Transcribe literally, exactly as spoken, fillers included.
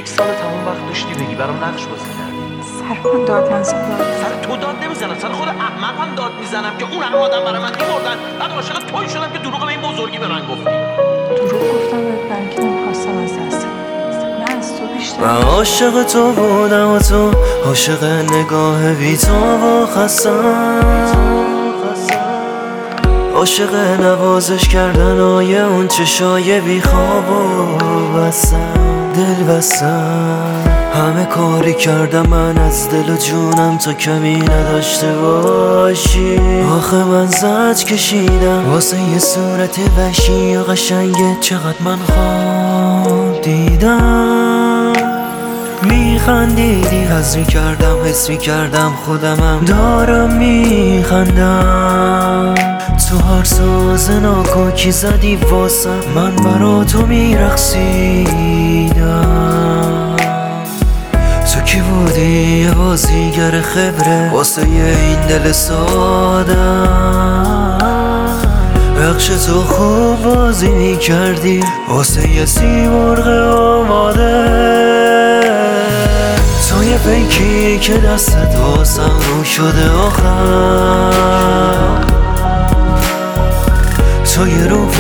یک سال تمام وقت داشتی بگی برام نقش بازی کردی. سر من داد نزن. سر تو داد نمیزنم، سر خود احمقم داد میزنم که اون همه آدم برای من می‌مردن، بعد عاشق تویی شدم که دروغ به این بزرگی به من گفتی. دروغ گفتم بهت برای اینکه نمیخواستم از دست بدم. من از تو بیشتر من عاشق تو بودم و تو عاشق نگاه بی تو و خستم، عاشق نوازش کردن های اون چشای بی خواب و بستم، دل بستم. همه کاری کردم من از دل و جونم تو کمی نداشته باشی. آخه من زج کشیدم واسه یه صورت وحشی و قشنگه، چقدر من خواب دیدم. میخندیدی حس میکردم، حس میکردم خودمم دارم میخندم. تو هر ساز ناکاکی زدی واسم، من برا تو میرقصیدم. تو کی بودی یه بازیگر خبره واسه این دل سادم. بخش تو خوب بازی میکردی واسه یه سیمرغ آماده. تو یه پیکی که دستت واسم رو شده آخر، تو یه رو